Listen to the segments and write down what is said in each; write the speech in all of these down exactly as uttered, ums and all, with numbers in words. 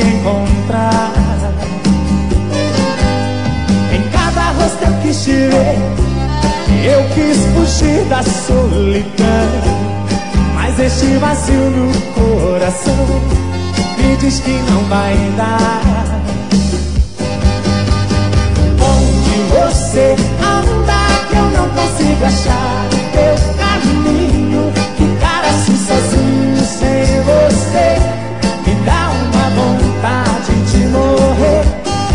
encontrar. Em cada rosto eu quis te ver, eu quis fugir da solidão, mas este vazio no coração me diz que não vai dar. Onde você anda que eu não consigo achar teu caminho? Ficar assim sozinho sem você me dá uma vontade de morrer.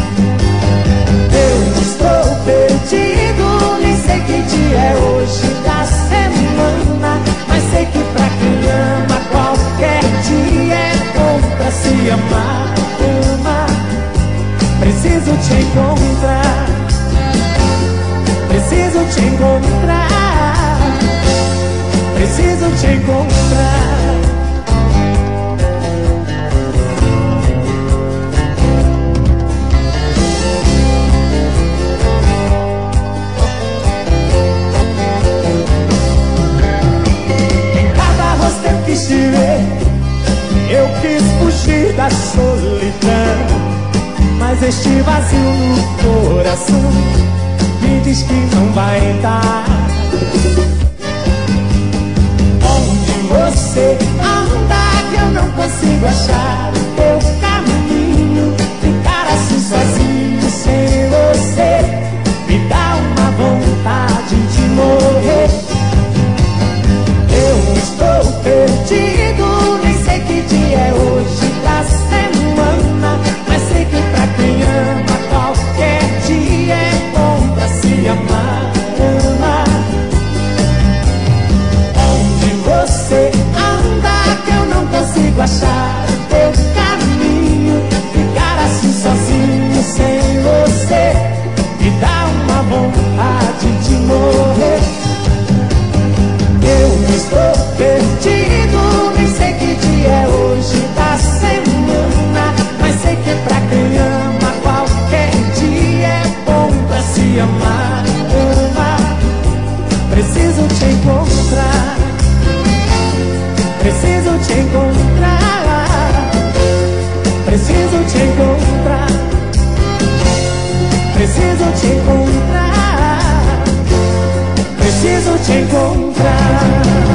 Eu estou perdido, nem sei que dia é hoje da semana, mas sei que pra quem ama qualquer dia é bom pra se amar. Ama, preciso te encontrar, preciso te encontrar, preciso te encontrar. Em cada rosto eu quis te ver, eu quis fugir da solidão, mas este vazio no coração me diz que não vai dar. Onde você anda que eu não consigo achar o teu caminho? Ficar assim sozinho sem você me dá uma vontade de morrer. Eu estou perdido, nem sei que dia é hoje da semana, mas sei que pra quem ama qualquer dia é bom pra se amar. Ama, onde você anda que eu não consigo achar o teu caminho? Ficar assim sozinho sem você me dá uma vontade de morrer. Eu estou perdido, nem sei que dia é hoje da semana, mas sei que pra quem ama qualquer dia é bom pra se amar. Ama, preciso te encontrar, preciso te encontrar, preciso te encontrar, preciso te encontrar, preciso te encontrar.